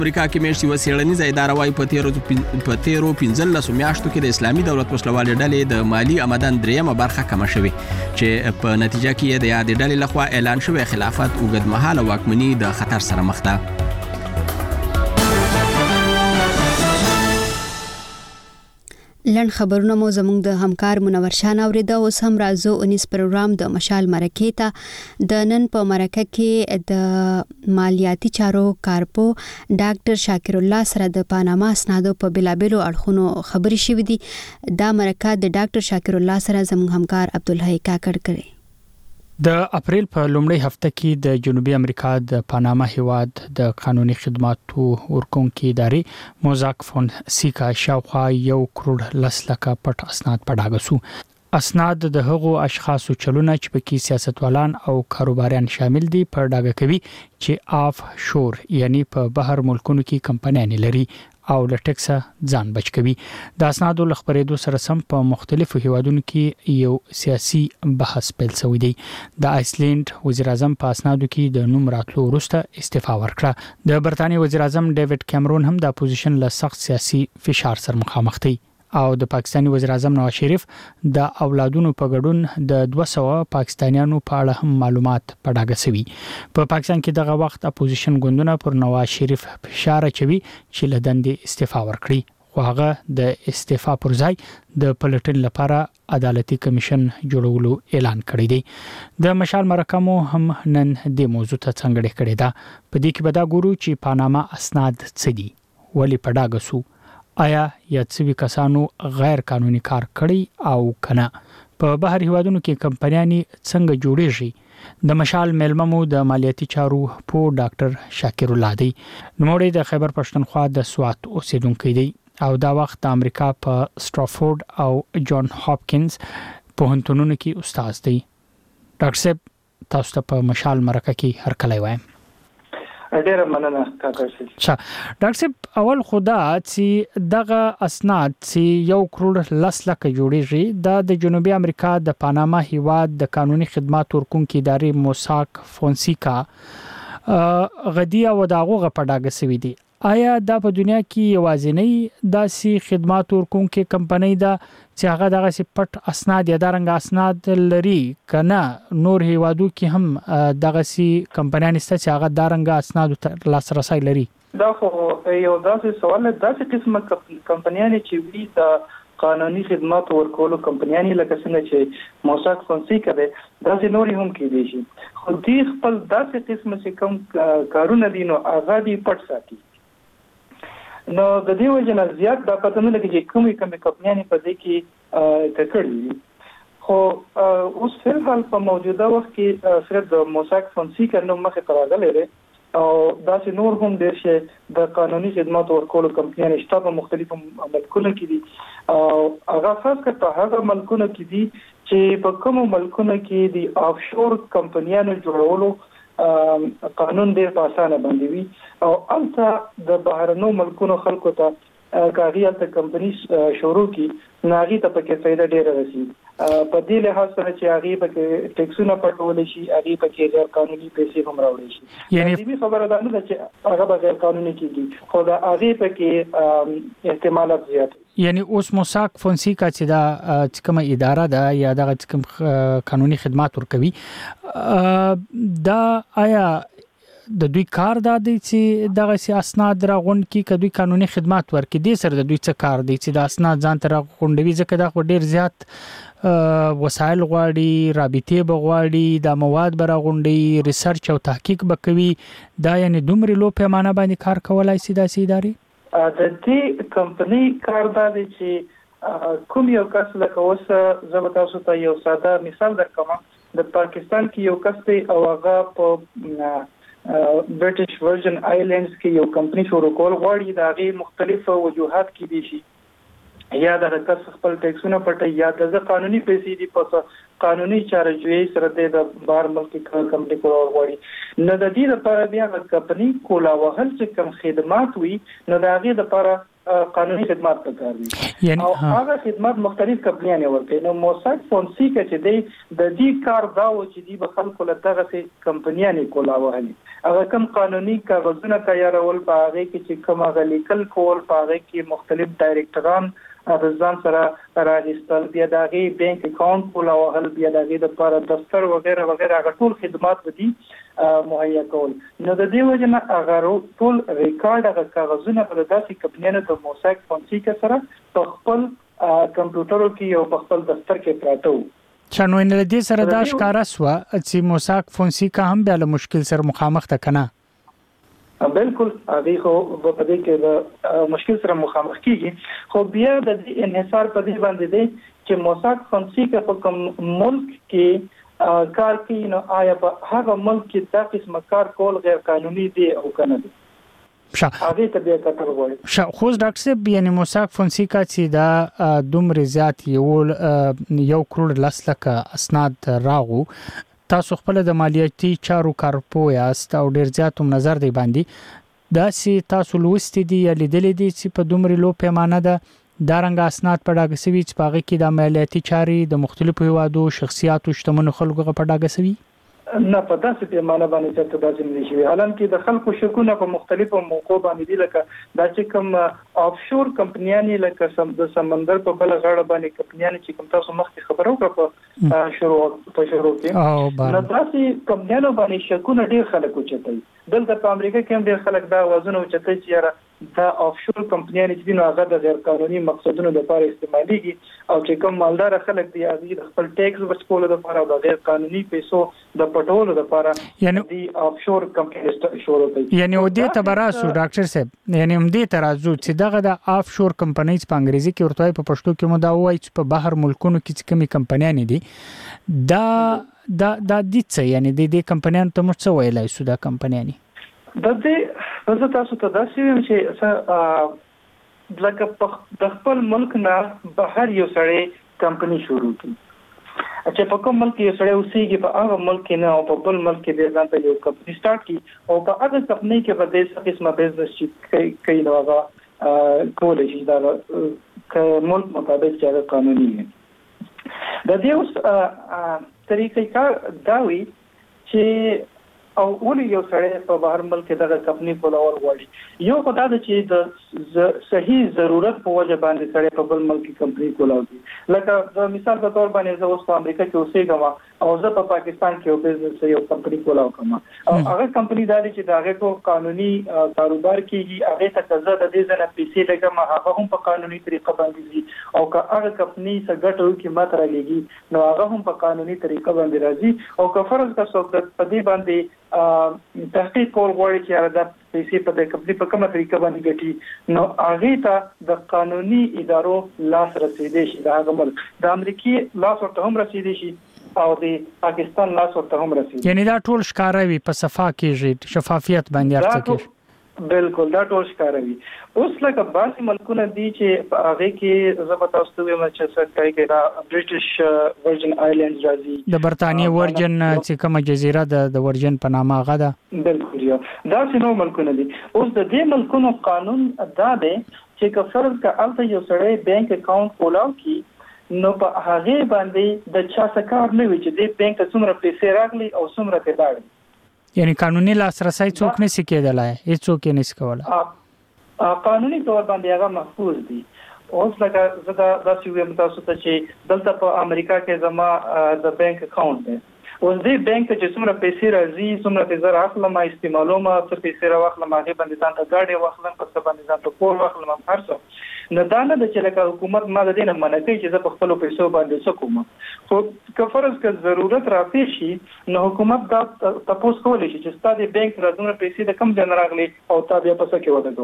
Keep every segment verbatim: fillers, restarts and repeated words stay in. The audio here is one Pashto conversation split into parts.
امریکا کې میاشتې یوه څېړنیزه اداره وايي په تیرو په تیرو پنځلسو میاشتو کې د اسلامي دولت وسلوالې ډلې د مالي آمدن دریمه برخه کمه شوې چې په نتیجه کې د یادې ډلې لخوا اعلان شوی خلافت اوږدمهاله واکمني د خطر سره مخ ده. لن خبرونه مو زموږ د همکار منور شاه اوریدا. اوس هم راځو انیس پروګرام د مشال مرکې ته. د نن په مرکه کې د مالیاتي چارو کارپو ډاکټر شاکر الله سره د پاناما اسنادو په بلابلو اړخونو خبري شوې دي. دا مرکه د ډاکټر شاکر الله سره زموږ همکار عبدالحی کاکړ کړي. د اپریل په لومړۍ هفته کې د جنوبي امریکا د پاناما هیواد د قانوني خدماتو ورکونکو ادارې موزاک فونسیکا شاوخوا یو کروڑ لس لکه پټ اسناد په ډاګه سو. اسناد د هغو اشخاصو چلونه چې پکې سیاستوالان او کاروباریان شامل دي په ډاګه کوي چې آف شور یعنی په بهر ملکونو کې کمپنیان لري او له ټیکسه ځان بچ کوي. د اسنادو لخبرېدو سره سم په مختلفو هیوادونو کې یو سیاسي بحث پیل شوی دی. د آیسلند وزیر اعظم په اسنادو کې د نوم راتلو وروسته استعفا ورکړه. د برتانیې وزیر اعظم ډیوډ کیمرون هم د اپوزیشن له سخت سیاسي فشار سره مخامخ دی او د پاکستاني وزیر اعظم نواز شریف د اولادونو په ګډون د دوه سوه پاکستانیانو په اړه هم معلومات په ډاګه سوي. په پاکستان کې دغه وخت اپوزیشن ګوندونه پر نواز شریف فشار اچوي چې له دندې استعفا ورکړي، خو هغه د استعفا پر ځای د پلټن لپاره عدالتي کمیشن جوړولو اعلان کړی دی. د مشال مرکه مو هم نن د موضوع ته څنګه کړی دا. په دې کې به دا ګورو چې پاناما اسناد څه دي، ولې په ډاګه سو، آیا یا څوی کسانو غیر قانوني کار کړی او کنه، په بهر هیوادونو کې کمپنیانی څنګه جوړیږي. د مشال میلممو د مالیاتي چارو په ډاکټر شاکر الله دی. نوموړی د خیبر پښتونخوا د سوات اوسیدونکی دی او دا وخت د امریکا په سټرافورد او جان هاپکینز پوهنتونونو کې استاد دی. ډاکټر صاحب تاسو ته په مشال مرکه کې هر کله وایم. ډیره مننه کاکا شي. ښه ډاکټر صاحب، اول خدا چې دغه اسناد چې یو کروڑ لس لکه جوړیږي دا د جنوبي امریکا د پاناما هیواد د قانوني خدمات ورکونکو ادارې موزاک فونسیکا غدی او داغه په ډاګه سوي دي. آیا دا په دنیا کې یوازینی داسې خدمات ورکونکو کمپنۍ ده چې هغه دغه سي پټ اسناد یا دارنګ اسناد لري کنه نور هیوادو کې هم دغه سي کمپنیان است چې هغه دارنګ اسناد لاسرسي لري؟ دا خو یو داسې سوال دی، داسې قسمه کمپنیان چې وی د قانوني خدمات ورکولو کمپنیان لکه څنګه چې موزاک فونسیکا ده داسې نور هم کې دي شي، خو دې خپل داسې قسمه چې کوم کارونه دي نو هغه دي پټ ساتي. نو د دې وجه نه زیات دا پته نه لګي چې کومې کومې کمپنیانې په دې کې کړي. خو اوس فلحال په موجوده وخت کې صرف د موزاک فونسیکا نوم مخې ته راغلی دی او داسې نور هم ډېر شي د قانوني خدماتو ورکولو کمپنیانې شته په مختلفو ملکونو کې دي او هغه خاص کر په هغه ملکونو کې دي چې په کومو ملکونو کې د آف شور کمپنیانو جوړولو قانون ډېر په اسانه باندې وي او البته د بهرنو ملکونو خلکو ته کاغی البته کمپنی شروع کی ناغي ته پکې فائدہ ډېر رسي. په دې له حساب چې هغه پکې ټیکسونه پټول شي، هغه پکې غیر قانوني پیسې هم راوړي شي. یعنی دې خبره ده نه چې هغه غیر قانوني کیږي، خو دا هغه پکې احتمالات زیات. یعنی اوس موزاک فونسیکا چې دا کومه اداره ده یا د کوم قانوني خدمات ورکوي دا آیا د دوی کار دا دی چې دغه سي اسناد راغون کی کدوې قانوني خدمات ورکړي دي سره د دوی څه کار دی چې د اسناد ځان تر غونډوي ځکه دا ډیر زیات وسایل غواړي، رابطې بغواړي، د مواد برغونډي، ریسرچ او تحقیق بکوي. دا یعنی دومره لو پیمانه باندې کار کولای شي د سیداري د دې کمپنی کار دا دی چې کوم یو کس لکه اوس زه تاسو ته یو ساده مثال درکوم. د پاکستان کې یو کس دی او هغه په برټش ورجن آیلینډز کې یو کمپنی شروع کول غواړي، دا غي مختلفو وجوهات کې دي شي، یا د کس خپل ټیکسونه پټي یا د قانوني پیسې دي په قانوني چارهجویي سره د بهر ملک کمپنی کول غواړي نو د دې لپاره بیا د کمپنی کولا وهل چې کوم خدمات وي نو د هغه لپاره قانوني خدمات پکار دي او هغه خدمات مختلف کمپنیانه ورکوي نو موساک فونسیکا چې دی د دې کار دا و چې دی به خلکو له دغه کمپنیانه کولا وهلي هغه کوم قانوني کاغذونه تیارول په هغه کې چې کوم غلیکل کول په هغه کې مختلف ډایریکټران د ځان سره راغستل بیا دغه بانک اکاونټ کولا وهل بیا دغه د لپاره دفتر وغیرہ وغیرہ هغه ټول خدمات ودی مهیا کول نو د دې وجه نه هغه ټول ریکارډ هغه کاغذونه په داسې کمپنیانو ته موساک فونسیکا سره په خپل کمپیوټر کې او په خپل دفتر کې پراته وو چانو ان دې سره دا ښکارا سو چې موساک فونسیکا هم بیا له مشکل سره مخامخ ده کنه بالکل هغه خو په دې کې د مشکل سره مخامخ کیږي خو بیا د انحصار په دې باندې دی چې موساک فونسیکا په کوم ملک کې کار کوي نو آیا په هغه ملک کې دا قسم کار کول غیر قانوني دی او کنه دی هغه ته بیا کتل غواړي شا خو ډاکټر صاحب یعنی موساک فونسیکا چې دا دومره زیات یو یو کروڑ لس لکه اسناد راغو تاسو خپل د مالیاتي چارو کارپو یاست او ډیر زیات نظر دی باندې دا سي تاسو لوستي دي یا لیدلې دي چې په دومره لو پیمانه ده دا رنګ اسناد په ډاګه سوي چې پاغه کې د مالیاتي چاري د مختلفو هوادو شخصیاتو شتمنو خلکو په ډاګه سوي نه په داسې پیمانه باندې چې تاسو نه شي حالان کې د خلکو شکونه په مختلفو موقعو باندې دي لکه دا چې کوم اف شور کمپنیانې لکه سم د سمندر په بل غاړه باندې کمپنیانې چې کوم تاسو مخکې خبرو کړو په شروع په شروع کې نو داسې کمپنیانو باندې شکونه ډیر خلک اوچتای دلته په امریکا کې هم ډیر خلک دا وزن اوچتای چې یاره دا اف شور کمپنیانې چې نو هغه د غیر قانوني مقصدونو لپاره استعماليږي او چې کوم مالدار خلک دی هغه د خپل ټیکس ورکول لپاره د غیر قانوني پیسو د پټولو لپاره یعنی دی اف شور کمپنیز شروع کوي یعنی و دې تبراسو ډاکټر صاحب یعنی هم دې ترازو چې دغه د اف شور کمپنیز په انګریزي کې ورته په پښتو کې مو دا وایي چې په بهر ملکونو کې چې کومي کمپنیانې دي دا دا د دې څه یعنی د دې کمپنیانو ته مو څه ویلای سو دا کمپنیانې د دې زه تاسو ته دا سوي چې لکه د خپل ملک نه بهر یو سړی کمپنی شروع کړي چې په کوم ملک یو سړی اوسېږي په هغه ملک نه او په بل ملک کې د ځان ته یو کمپنی سٹارټ کړي او په هغه کمپنی کې په دې قسمه بزنس چې کوي نو هغه کولای شي دا ملک مطابق چې قانوني وي د دې اوس طریقې کار دا وي چې او ولې یو سړی په بهر ملک کې دغه کمپنی کولول غواړي یو خدای د چې د صحیح ضرورت په وجه باندې سړی په بل ملک کې کمپنی کولوي لکه د مثال په تور باندې زه اوس په امریکا کې اوسېږم او زه په پاکستان کې یو بزنس یو کمپنی کولاو کوم او هغه کمپنی دا چې داغه کو قانوني کاروبار کیږي هغه ته قضا د دې ځنه پیسې لګم هغه هم په قانوني طریقه باندې او که هغه کمپنی څنګه ګټو کې ماته راګي نو هغه هم په قانوني طریقه باندې راځي او که فرض کا څوک په دې باندې تحقیق کول غواړي چې دا پیسې په دې کمپنی په کومه طریقه باندې ګټي نو هغه ته د قانوني ادارو لاس رسیدي شي دا هغه ملک د امریکای لاس ورته هم رسیدي شي او د پاکستان لاس ورته هم رسیدي یعنی دا ټول ښکاروي په صفا کې شفافیت باندې ارڅ کې بالکل دا ټول ښکاروي اوس لکه بعض ملکونه دي چې هغه کې زبر تاسو ته وایم چې څه کوي کې دا برټش ورجن آیلینډز راځي د برتانیې ورجن چې کومه جزیره ده د ورجن په نامه هغه ده بالکل یو دا څنو ملکونه دي اوس د دې ملکونو قانون دا دی چې که فرض کا الته یو سړی بانک اکاونټ کولاو کی نو په هغه باندې د چا څه کار نه وي چې د بانک څومره پیسې راغلي او څومره ته لاړي یعنی قانوني لاسرسي څوک نه سي کېدلای هیڅ څوک نه سي کولای قانوني تور باندې هغه محفوظ دي اوس لکه زدا د سیویم تاسو ته چې دلته په امریکا کې زما د بانک اکاونټ دی اوس دې بانک چې څومره پیسې راځي څومره پیسې راخلم ما استعمالوم څه پیسې راخلم هغه باندې ځان ته گاډي واخلم په څه باندې ځان ته کور واخلم هر څه نه دا نه چې لکه حکومت ما د دې نه منع کوي چې زه په خپل پیسو باندې څه کوم خو که فرض کړه ضرورت راپېښ شي نو حکومت دا تاسو کولی شي چې ستاسو بانک راځونه پیسې د کم ځای راغلي او تاسو بیا په څه کې وده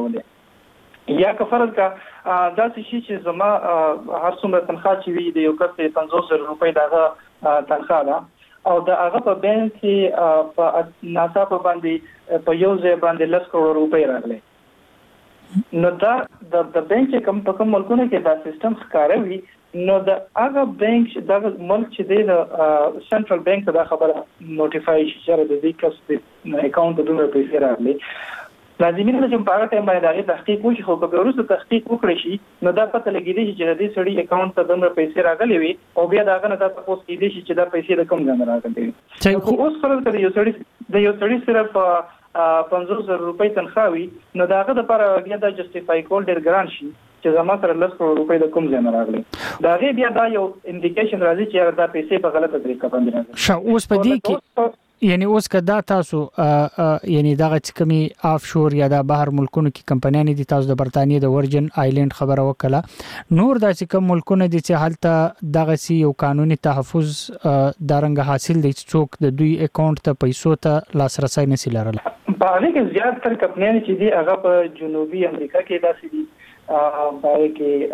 کولې یا که فرض کړه دا شي چې زما هر څومره تنخواه چې وي د یو کس پنځوس زره روپۍ دغه تنخواه ده او دا هغه په بانک کې په ناڅاپه باندې په یو ځای باندې لس کروڑ روپۍ راغلي نو دا د د بانک کوم په کوم ملکونو کې دا سیستم ښکاروي نو د هغه بانک د ملک چې د سنټرل بانک دا خبره نوټیفای شي چې د دې کس د اکاونټ د دومره پیسې راغلي لازمي نه چې په هغه ټایم باندې دا تحقیق وشي خو که وروسته تحقیق وکړي شي نو دا پته لګیږي چې د دې سړي اکاونټ ته دومره پیسې راغلي وي او بیا دا غنه دا تاسو کېدي شي چې دا پیسې د کوم ځای راغلي خو اوس فرض کړئ یو سړي د یو سړي صرف پنځوس زره روپۍ تنخواه وي نو دا هغه د لپاره بیا دا جسټیفای کول ډېر ګران شي چې زما سره لس کروڑ روپۍ د کوم ځای نه راغلي دا غي بیا دا یو انډیکیشن راځي چې دا پیسې په غلطه طریقه باندې راغلي شا اوس په دې کې یعنی اوس کدا تاسو یعنی دغه کمی آف شور یا د بهر ملکونو کې کمپنیانې دي تاسو د برتانیې د ورجن آیلند خبره وکړه نور داسې کوم ملکونه دي چې حالت دغه سی یو قانوني تحفظ دارنګ حاصل دي څوک د دوی اکاونټ ته پیسو ته لاسرسي نشي لرل په هغه کې زیات تر کمپنیانې چې دي هغه په جنوبي امریکا کې داسې دي په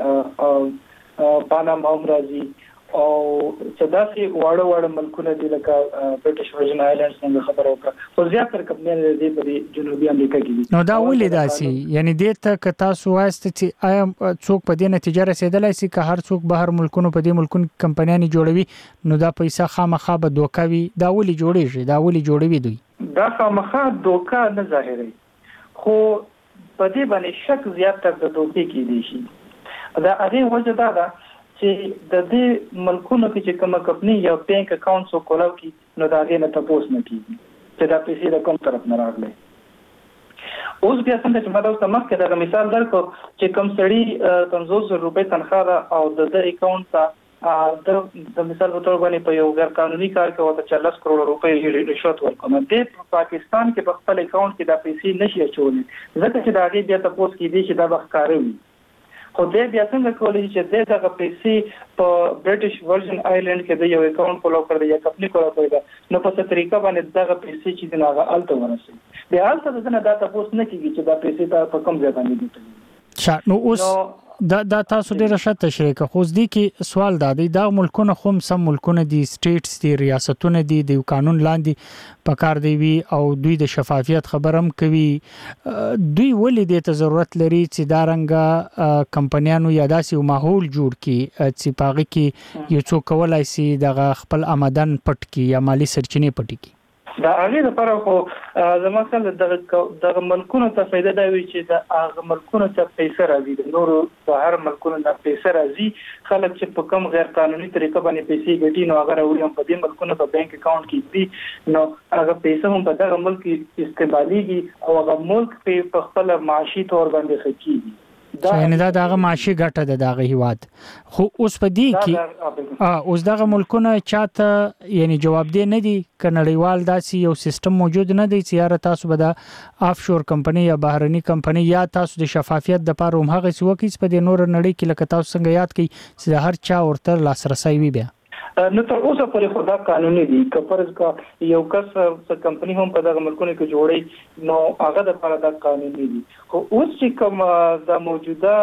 کې پاناما هم راځي او صداسي واړه واړه ملکونه دي لکه برټش ورجن آیلند څنګه خبره وکړه خو زیاتره کمپنیانې دي په جنوبي امریکا کې دي نو دا ولې داسي یعنی دې ته که تاسو وایست چې آیا څوک په دې نتیجه رسیدلای شي که هر څوک بهر ملکونو په دې ملکونو کمپنیانې جوړوي نو دا پیسې خامخا به دوکاوي دا ولې جوړیږي دا ولې جوړوي دوی دا خامخا دوکا نه ظاهري خو په دې باندې شک زیاتره د دوکې کې دي شي دا هغه وجه دا ده چې د دې ملکونو کې چې کومه کمپنی یا بانک اکاونټ سو کولاو کی نو دا غي نه تاسو نه کیږي چې دا پیسې د کوم طرف نه راغلي اوس بیا څنګه چې ما دا اوس مخکې دا مثال درکو چې کوم سړی پنځوس زره روپۍ تنخواه او د دې اکاونټ ته د مثال په تور باندې په یو غیر قانوني کار کې وته چالیس کروڑ روپۍ رشوت ورکوم د پاکستان کې په خپل اکاونټ کې دا پیسې نشي اچولې ځکه چې دا غي بیا تاسو کې دي چې دا بخکاروي خو دې بیا څنګه کولای چې دې دغه پیسې په برټش ورجن آیلند کې د یو اکاونټ فولو کړی یا کمپنی کولا کړی نو په څه طریقه باندې دغه پیسې چې دغه الته ورسي بیا الته د نه دا تاسو نه کیږي چې دا پیسې په کوم ځای باندې دي شا نو اوس دا دا تاسو ډیره ښه تشریح کوي خو ځدی کې سوال دا دی دا ملکونه خو سم ملکونه دي سټیټس دي ریاستونه دي د قانون لاندې پکار دی وی او دوی د شفافیت خبرم کوي دوی ولې د ته ضرورت لري چې دا رنګه کمپنیانو یا داسې ماحول جوړ کړي چې پاغه کې یو څوک کولای شي د خپل آمدن پټ کی یا مالی سرچینې پټ کی دا هغه لپاره خو زما سره دغه دغه ملکونو ته فائدہ دی چې د هغه ملکونو ته پیسې راځي د نورو بهر ملکونو ته پیسې راځي خلک چې په کوم غیر قانوني طریقه باندې پیسې ګټي نو هغه راوړي په دې ملکونو په بانک اکاونټ کې دي نو هغه پیسې هم په دغه ملک استعماليږي او هغه ملک په خپل معاشي تور باندې خکېږي یعنی دا دغه معاشي ګټه ده دغه هیواد خو اوس په دې کې اوس دغه ملکونه چاته یعنی جواب دی نه دي کنړیوال داسي یو سیستم موجود نه دی چې یاره تاسو به د آف شور کمپنی یا بهرني کمپنی یا تاسو د شفافیت د پاره هم هغه څه وکړي په دې نور نړۍ کې لکه تاسو څنګه یاد کړئ چې هر چا ورته لاسرسي وي بیا نو تر اوسه پورې خدا قانوني دي که فرض کا یو کس څه کمپنی هم په دغه ملکونو کې جوړي نو هغه د لپاره د قانوني دي خو اوس چې کوم د موجوده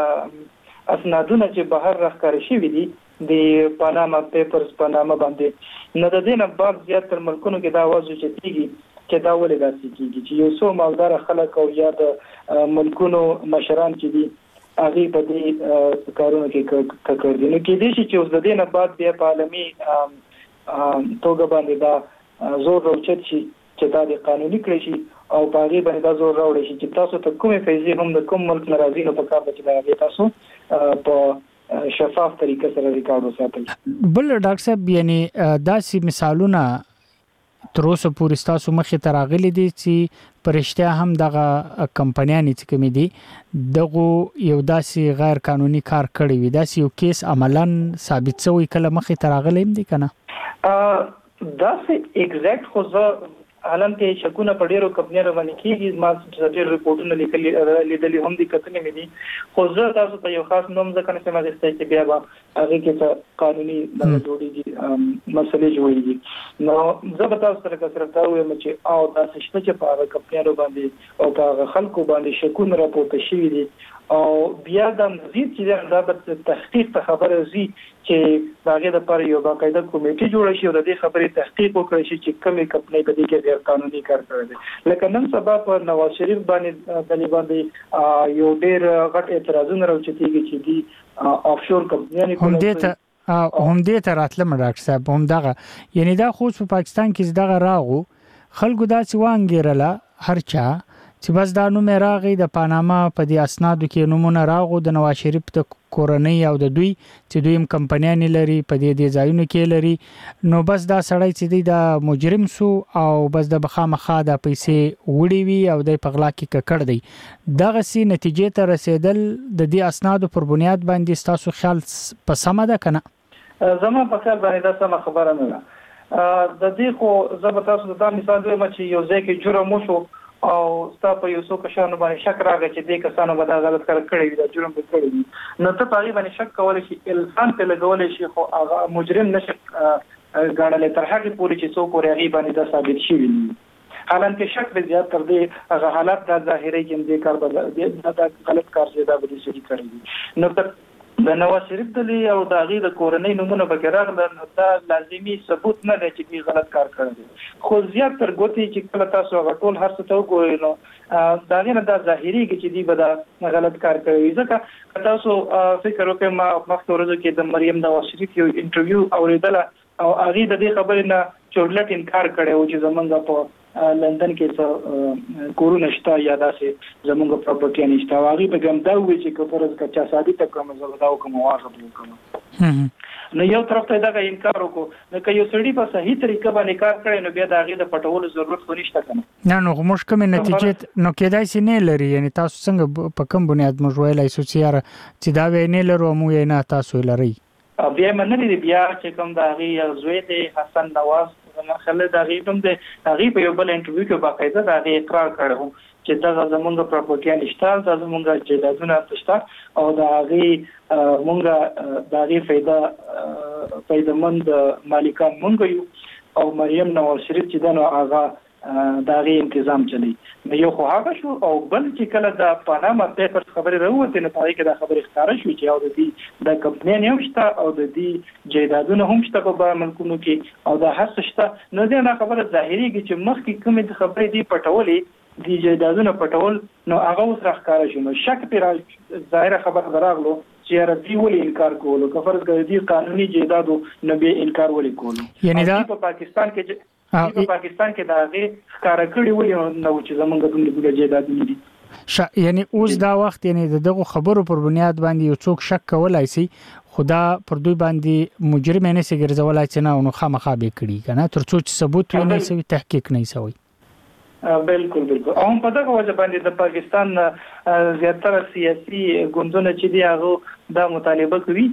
اسنادونه چې بهر راخکاري شوی دي د پاناما پیپرز پاناما باندې نو د دې نه بعد زیات تر ملکونو کې دا واځي چې تیږي چې دا ولې داسې کیږي چې یو څو مالدار خلک او یا د ملکونو مشران چې دي هغه په دې کارونو کې کړی نو کې دي چې اوس د دې نه بعد بیا په عالمي توګه باندې دا زور راوچت شي چې دا د قانوني کړی شي او په هغه باندې دا زور راوړي شي چې تاسو ته کومه پیسې هم د کوم ملک ناراضي نه پکار چې دا تاسو په شفاف طریقه سره ریکارډ وساتئ بل ډاکټر صاحب یعنی داسې مثالونه تر اوسه پورې تاسو مخې ته راغلي دي چې پرشتیا هم دغه کمپنیانې چې کومې دي دغه یو داسې غیر قانوني کار کړی وي داسې یو کیس عملاً ثابت شوی کله مخې ته راغلی دي کنه داسې ایگزیکټ خو زه حالان کې شکونه په ډیرو کمپنیانو باندې کېږي ما چې ډېر ریپورتونه لیکلي لیدلې هم دي کتنې مې دي خو زه تاسو ته یو خاص نوم ځکه نه سم غوښتل چې بیا به هغه کې قانوني د جوړیږي مسلې جوړیږي نو زه به تاسو سره صرف دا وایم چې او تاسو شته چې په هغه کمپنیانو باندې او په خلکو باندې شکونه راپورته شوي دي او بیا د مزید چې دا د تحقیق په خبره زی چې هغه د پر یو باقاعده کمیټه جوړ شي او د دې خبرې تحقیق وکړي چې کومې کمپنۍ په دې کې غیر قانوني کار کړی دی. لکه نن سبا په نواز شریف باندې د باندې یو ډېر غټ اعتراضونه راوچتيږي چې دی آفشور کمپنیانه هم دې ته هم دې ته راتلم ډاکټر صاحب هم دغه یعنی دا خو په پاکستان کې دغه راغو خلکو دا چې وانګیرله هرچا چې بس دا نوم راغی د پاناما په دې اسنادو کې نمونه راغو د نواز شریف د کورنۍ او د دوی چې دویم کمپنیان لري په دې د ځایونو کې لري نو بس دا سړی چې د مجرم سو او بس د بخامخه د پیسې وړي وي او د پغلا کې ککړ دی دغه سي نتیجې ته رسیدل د دې اسنادو پر بنیاد باندې تاسو خیال په سم ده کنه؟ زما په خیال باندې دا سم خبره نه ده. د دې خو زما تاسو دا مثال دی چې یو ځای کې جرم وشو او ستا په یو څو کسانو باندې شک راغی چې دې کسانو به دا غلط کار کړی وي دا جرم به کړی وي نو ته په هغې باندې شک کولی شي الزام پرې لګولی شي خو هغه مجرم نشي ګڼلی تر هغې پورې چې څوک ورې هغې باندې دا ثابت شوي وي حالانکه شک به زیات تر دې هغه حالات دا ظاهري چې دې کار به دا غلط کار چې دا به دې سړي کړی وي نو ته د نواز شریف دلی او د هغې د کورنۍ نومونه پکې راغله نو دا لازمي ثبوت نه دی چې دوی غلط کار کړی دی خو زیات تر ګوتې چې کله تاسو هغه ټول هر څه ته وګورئ نو د هغې نه دا ظاهرېږي چې دوی به دا غلط کار کړی وي ځکه که تاسو فکر وکړئ ما مخکې ورځو کې د مریم نواز شریف یو انټرویو اورېدله او هغې د دې خبرې نه چورلټ انکار کړی و چې زمونږ په لندن کې څه کورونه شته یا داسې زمونږ پراپرټي نشته او هغې به هم دا ووایي چې که فرض که چا ثابته کړم زه به دا وکړم او هغه به وکړم نو یو طرف ته دغه انکار وکړو نو که یو سړي په صحیح طریقه باندې کار کړی نو بیا د هغې د پټولو ضرورت خو نشته که نه نه نو موږ کومې نتیجې نو کېدای شي نه لري یعنې تاسو څنګه په کوم بنیاد موږ ویلی شو چې یاره چې دا به یې نه لرو او موږ یې نه تاسو یې لرئ بیا یې منلي دي بیا چې کوم د هغې زوی دی حسن نواز زما خیال د هغې هم د هغې په یو بل انټرویو کې باقاعده د هغې اقرار کړی و چې دغه زمونږ پراپرټیان شته دا زمونږ جایدادونه شته او د هغې مونږ د هغې فایده فایدهمند مالکان مونږ یو او مریم نواز شریف چې ده نو هغه د هغې انتظام چلی نو یو خو هغه شو او بل چې کله د پاناما پیپرز خبرې راووتې نو په هغې کې دا خبرې ښکاره شوې چې او د دې د کمپنیان هم شته او د دې جایدادونه هم شته په بهر ملکونو کې او دا هر څه شته نو دې دا خبره ظاهرېږي چې مخکې کومې خبرې دې پټولې دې جایدادونه پټول نو هغه اوس راښکاره شو نو شک پرې ظاهره خبره به راغلو چې یاره دوی ولې انکار کولو که فرض کړه دوی قانوني جایدادو نو بیا انکار ولې کولو یعنې دا په پاکستان کې په پاکستان کې د هغې ښکاره کړي ولې نه و چې زمونږ دومره دومره جایدادونه دي یعنې اوس دا وخت یعنې د دغو خبرو پر بنیاد باندې یو څوک شک کولی شي خو دا پر دوی باندې مجرم یې نشي ګرځولی چې نه نو خامخا به یې کړي که نه تر څو چې ثبوت یې نه شوي تحقیق نه شوی بالکل بالکل او په دغه وجه باندې د پاکستان زیاتره سیاسي ګوندونه چې دي هغه دا مطالبه کوي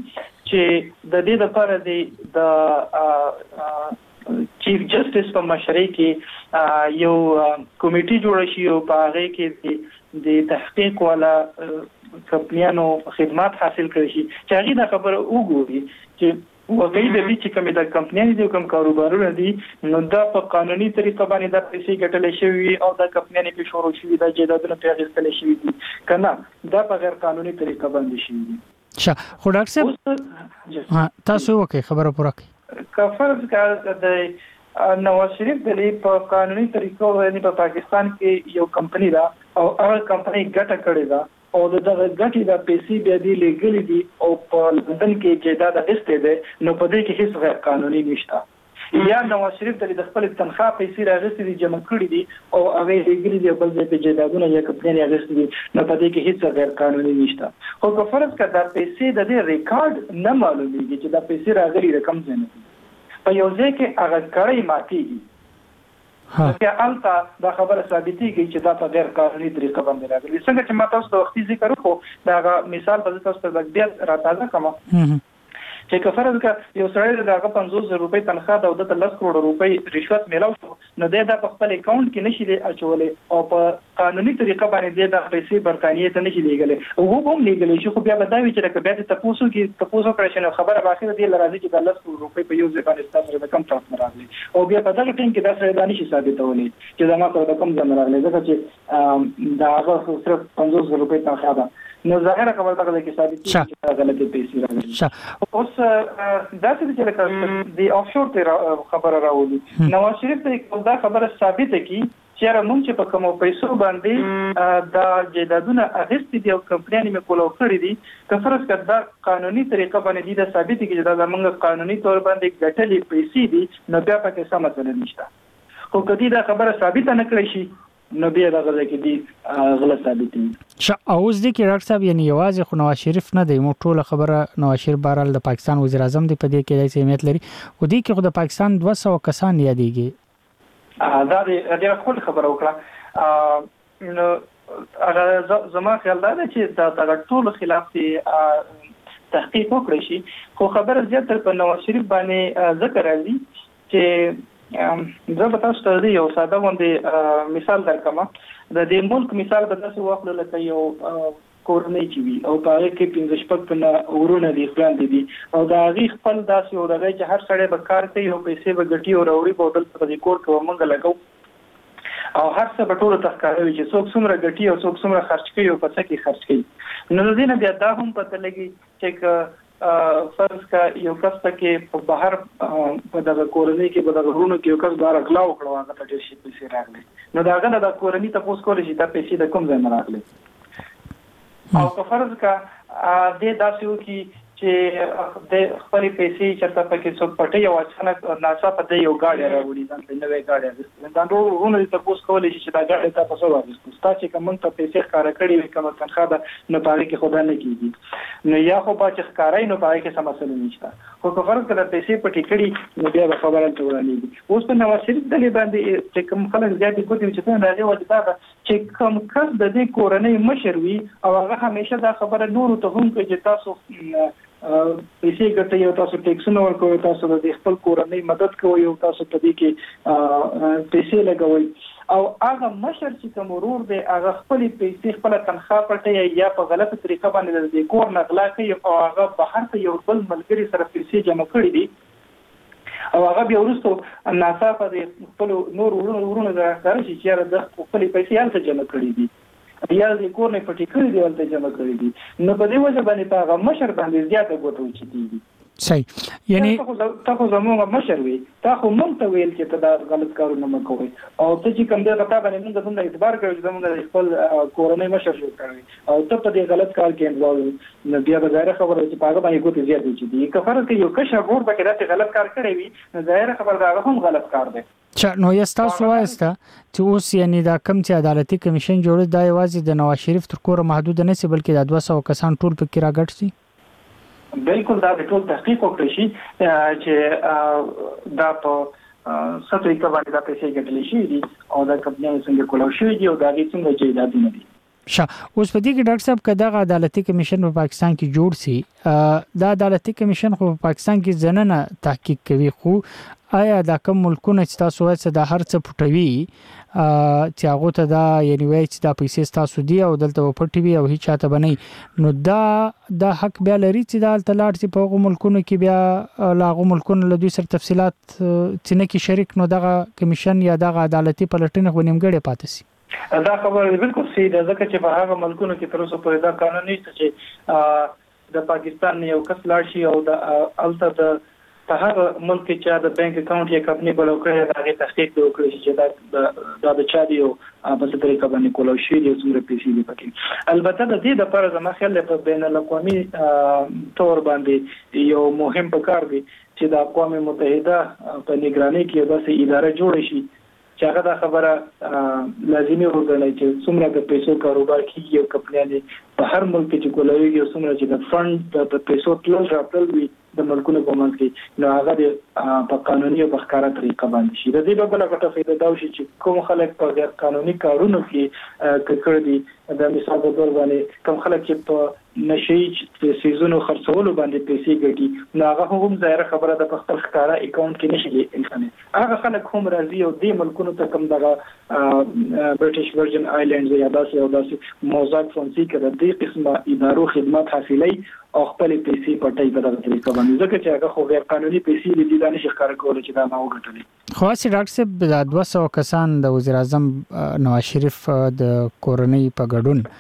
چې د دې لپاره د چیف جسټس په مشرۍ کې یو کمیټي جوړه شي او په هغې کې د تحقیق والا کمپنیانو خدمات حاصل کړي شي چې هغې دا خبره وګوري چې وګړي د دې چې کومې د کمپنیانې دي کوم کاروبارونه دي نو دا په قانوني طریقه باندې دا پیسې ګټلی شوي او دا کمپنیانې پرې شروع شوي دا جایدادونه پرې اخیستلی شوي دي که نه دا په غیر قانوني طریقه باندې شوي دي ښه خو ډاکټر صاحب تاسو وکړئ خبره پوره کړئ که فرض کړه د نواز شریف دلی په قانوني طریقو باندې په پاکستان کې یو کمپنی ده او هغه کمپنی ګټه کړې ده او دغه ګټې د پیسې بیا دی لګلې دي او په لندن کې جایداد اخیستی دی نو په دې کې هیڅ غیر قانوني نشته یا نواز شریف دلی د خپل تنخواه پیسې راغستې دي جمع کړي دي او هغه یې لګلې دي بل ځای په جایدادونه یا کمپنۍ اخیستې دي نو په دې کې هیڅ غیر قانوني نشته خو که فرض کړه دا پیسې د دې ریکارډ نه معلومیږي چې دا پیسې راغلي د کوم ځای نه په یو ځای کې هغه کړۍ ماتېږي بیا هلته دا خبره ثابتېږي چې دا په غیر قانوني طریقه باندې راغلي څنګه چې ما تاسو ته وختي ذکر وکړو د هغه مثال به زه تاسو ته بیا راتازه کړم چې که فرض کړه یو سړی د هغه پنځوس زره روپۍ تنخواه ده او دته لس کروړه روپۍ رشوت میلاو شو نو دی دا په خپل اکاونټ کې نشي اچولی او په قانوني طریقه باندې دی دا پیسې برطانیې ته نشي لیږلی او هو به هم لیږلی شي خو بیا به دا وي چې لکه بیا دې تپوس وکړي تپوس وکړی شي نو خبره به اخره دې له راځي چې دا لس کروړه روپۍ په یو ځای باندې ستا سره د کوم طرف نه راغلي او بیا په دغه ټایم کې دا سړی دا نشي ثابتولی چې زما سره د کوم ځای نه راغلی ځکه چې د هغه صرف پنځوس زره روپۍ تنخواه ده نو ظاهره خبره ده چې ثابت دي چې غلطي پیسې راغلي. اوس دا څه چې لکه د افشور ته خبره راولي نواز شریف ته دا خبره ثابته کی چې موږ چې په کومو پیسو باندې د جیدادونه اغستې دي او کمپنیانې مې کولو کړې دي که فرض کړه دا قانوني طریقه باندې دي د ثابت کی چې دا زموږ قانوني تور باندې ګټلې پیسې دي نو بیا پکې څه مسله نشته. خو کدی دا خبره ثابت نه کړی شي نو بیا دا غږ کې دي غلط ثابت دي. ش اوس د کې ډاکټر صاحب یعنی یوازې خو نواز شریف نه دی مو ټول خبره نواز شریف بهرال د پاکستان وزیر اعظم دی په دې کې د اهمیت لري او دې کې خو د پاکستان دوه سوه کسان یادېږي. دا د ډېر خپل خبره وکړه نو هغه زما خیال دا چې دا د ټول خلاف تحقیق وکړي شي. خو خبره زیاتره په نواز شریف باندې ذکر راځي چې زه به تاسو ته یو ساده باندې مثال درکم. د دې ملک مثال به تاسو واخلئ لکه یو کورنۍ چې وي او په هغه کې پنځه شپږ نه ورونه دي خویندې دي او د هغې خپل داسې یو دغه چې هر سړی به کار کوي او پیسې به ګټي او راوړي به دلته په دې کور کې به موږ لګو او هر څه به ټولو ته ښکاروي چې څوک څومره ګټي او څوک څومره خرچ کوي او په څه کې خرچ کوي. نو د دې نه بیا دا هم پته لګي چې که فرض کا یو کس پکې په بهر په دغه کورنۍ کې په دغه ورونو کې یو کس بهر اغلا وکړو هغه ته ډېر شي پیسې راغلي نو دا هغه د کورنۍ تاسو کولی شي دا پیسې د کوم ځای نه راغلي. او که فرض کا د داسې وکي چې د خپل پیسې چرته پکې څوک پټي او اچانک ناڅاپه د یو گاډي راوړي ځان ته نوې گاډي راځي دا ټول ورونه تاسو کولی شي چې دا گاډي تاسو واغستو تاسو چې کوم ته پیسې ښکارا کړی وي کوم تنخواه ده نه پاره کې خدا نه کیږي نو یا خو با چې ښکارای نو پاره کې سمسل نشته. خو که فرض کړه پیسې پټي کړي نو بیا به خبره ته ورانیږي. اوس په نواز شریف دلې باندې چې کوم خلک زیاتې کوتي چې څنګه راځي ولې دا چې کوم کس د دې کورنۍ مشر وي او هغه همیشه دا خبره نورو ته هم کوي چې تاسو پیسې ګټي او تاسو ټیکسونه ورکوي تاسو د خپل کورنۍ مدد کوي او تاسو په دې کې پیسې لګوي او هغه مشر چې کوم ورور دی هغه خپل پیسې خپل تنخواه پټي یا په غلطه طریقه باندې د کور نغلا کوي او هغه بهر ته یو بل ملګری سره پیسې جمع کړي دي او هغه بیا وروسته ناڅاپه د خپل نور ورونه راځي چې د خپل پیسې هلته جمع کړي دي بیا د کور نه پټي کړی دی ولته جمع کړی دي نو په دې وجه باندې په هغه مشر باندې زیاته ګوتو چي دي. صحیح یعنی تاسو زموږ مشر وي تاسو مونږ ته ویل چې دا غلط کارونه مکوئ او ته چې کوم دغه تا باندې موږ څنګه اعتبار کوي چې موږ خپل کورنۍ مشر شو کړی او ته په دې غلط کار کې انوالو نو بیا به ظاهر خبره چې په هغه باندې ګوتې زیاتې چي دي که فرض کې یو کشر ور به کې غلط کار کړی وي نو ظاهر خبره دا هم غلط کار دی. چا نو یستاسو وایسته چې اوس یعنی دا کم چې عدالتي کمیشن جوړ دی یوازې د نواز شریف تر کوره محدود نه سي بلکې د دوه سوه کسان ټول پکې راګټ سي. بالکل دا د ټول تحقیق وکړي شي چې دا په ستوي کې باندې دا پیسې ګټلې شي دي او دا کمپنیانو څنګه کولای شي دي او دا هیڅ څنګه جیدادونه دي. شا اوس په دې کې ډاکټر صاحب کدا عدالتي کمیشن په پاکستان کې جوړ سي دا عدالتي کمیشن خو په پاکستان کې ځننه تحقیق کوي خو آیا دا کوم ملکونه چې تاسو وایي دا هر څه پټوي چې هغه ته دا یعنی وایي چې دا پیسې تاسو دی او دلته پټوي او هیڅ چاته بنئ نو دا دا حق بیا لري چې دا تلاړ چې په هغه ملکونو کې بیا لاغو ملکونو له دوی سره تفصيلات چې نه کې شریک نو دغه کمیشن یا دغه عدالتي پلټنه غونیمګړې پاتې سي. دا خبره بالکل صحیح ده ځکه چې په هغه ملکونو کې تر اوسه پورې دا قانون نشته چې د پاکستان یو کس لاړ شي او د الته د په هغه ملک چې د بانک اکاونټ یا کمپنی بلو کړی دا غي تحقیق وکړي چې دا د چا دی او په څه طریقه باندې کولای شي د څومره پیسې دی پکې. البته د دې لپاره زما خیال په بین الاقوامي تور باندې یو مهم پکار دی چې د اقوام متحده په نگرانۍ کې داسې اداره جوړ شي چې هغه دا خبره لازمي وګڼي چې څومره د پیسو کاروبار کیږي او کمپنیانې په هر ملک کې کولای شي څومره چې د فند د پیسو تلل راټول وي د ملکونو په منځ کې نو هغه په قانوني او په ښکارا طریقه باندې شي. د دې په بل غټه فائدہ دا شي چې کوم خلک په غیر قانوني کارونو کې کړي دي د مثال په تور باندې کوم خلک چې په نشي سيزونو خرڅولو باندې پیسې ګټي نو هغه هم ظاهر خبره د خپل ښکارا اکاونټ کې نشي انسان هغه خلک هم راځي او د ملکونو ته کوم دغه برټش ورجن آیلینډز یا داسې او داسې موزاک فونسیکا د دې قسمه ادارو خدمات حاصلې او خپل پیسې پټي په دغه طریقه باندې ځکه چې هغه خو غیر قانوني پیسې دي دا نشي ښکار کولای چې دا ما وګټلې. خو چې ډاکټر صاحب د دوه سوه کسان د وزیر اعظم نواز شریف د کورنۍ په ګډون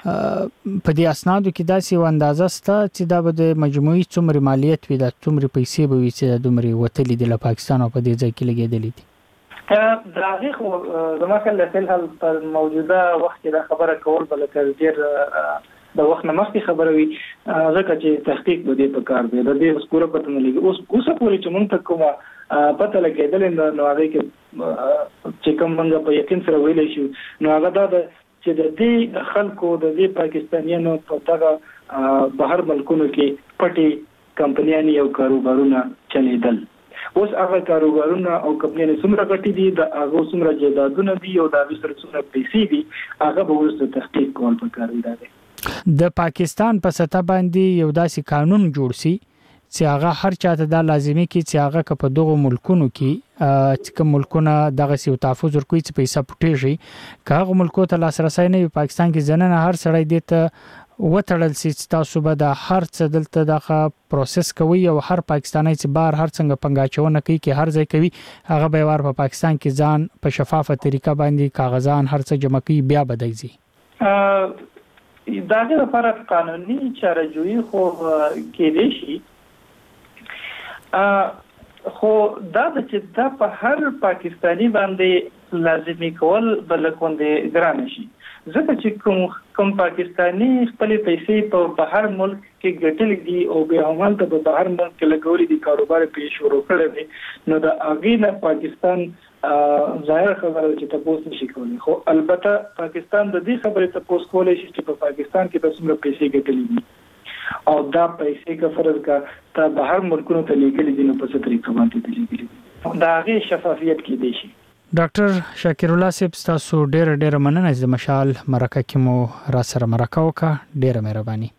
په دې اسنادو کې داسې یو اندازه سته چې دا به د مجموعي څومره مالیت وي، د څومره پیسې به وي چې د دومره وتلې د پاکستان او په دې ځای کې لګېدلې دي؟ دا هغه خو زما خل له فل په موجوده وخت کې دا خبره کول بل ډیر د وخت نه مخکې خبره وي، ځکه چې تحقیق به دې په کار دی د دې اوس پوره پته نه لګي. اوس اوسه پورې چې مونږ ته کومه پته لګېدل نو هغه کې چې کوم موږ په یقین سره ویلی شو نو هغه دا چې د دې خلکو د دې پاکستانیانو په دغه بهر ملکونو کې پټي کمپنیانې او کاروبارونه چلیدل. اوس هغه کاروبارونه او کمپنیانې څومره ګټې دي، د هغه څومره جایدادونه دي او د هغه سره څومره پیسې دي، هغه به ورسته تحقیق کول پکار دی. د پاکستان په سطح باندې یو داسې قانون جوړ شي چې هغه هر چاته دا لازمي کې چې هغه په دغه ملکونو کې چې کوم ملکونه دغه سیو تحفظ ورکوي چې پیسې پټېږي، که هغه ملکو ته لاسرسي نه وي پاکستان کې ځننه هر سړی دې ته وتړل سي چې تاسو به د هر څه دلته دغه پروسس کوي او هر پاکستانی چې بار هر څنګه پنګاچونه کوي کې هر ځای کوي هغه به ور په پاکستان کې ځان په شفافه طریقه باندې کاغذان هر څه جمع کوي بیا بدایي. دا د لپاره قانوني چارهجویي خو کېدای شي، خو دا چې دا په هر پاکستانی باندې لازمي کول بل کوندې ګران شي، ځکه چې کوم کوم پاکستانی خپل پیسې په بهر ملک کې ګټلې دي او به عمل ته په بهر ملک کې لګولې دي، کاروبار پیش شروع کړی دی، نو دا هغه نه پاکستان ظاهر خبره چې تاسو نشي کولی. خو البته پاکستان د دې خبرې تاسو کولای شي چې په پاکستان کې تاسو څومره پیسې ګټلې دي او دا پیسې کا فرض کا ته بهر ملکونو ته لګلې دي نو په څه طریقه باندې دي لګلې دا هغه شفافیت کې دی شي. ډاکټر شاکر الله صاحب تاسو ډېر ډېر مننه چې مشال مرکه کې مو را سره مرکه وکړه، ډېر مهرباني.